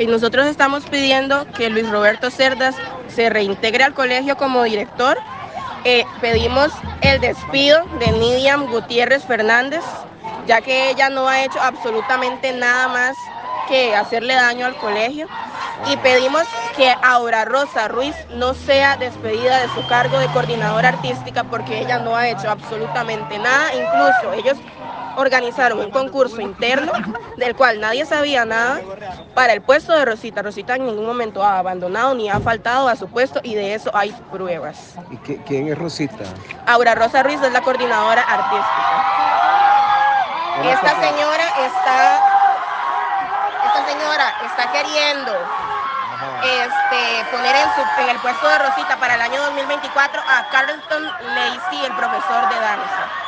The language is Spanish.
Y nosotros estamos pidiendo que Luis Roberto Cerdas se reintegre al colegio como director. Pedimos el despido de Nidiam Gutiérrez Fernández, ya que ella no ha hecho absolutamente nada más que hacerle daño al colegio. Y pedimos que Aura Rosa Ruiz no sea despedida de su cargo de coordinadora artística porque ella no ha hecho absolutamente nada. Incluso ellos organizaron un concurso interno del cual nadie sabía nada para el puesto de Rosita. Rosita en ningún momento ha abandonado ni ha faltado a su puesto y de eso hay pruebas. ¿Y quién es Rosita? Aura Rosa Ruiz es la coordinadora artística. Esta señora está queriendo poner en el puesto de Rosita para el año 2024 a Carlton Lacey, el profesor de danza.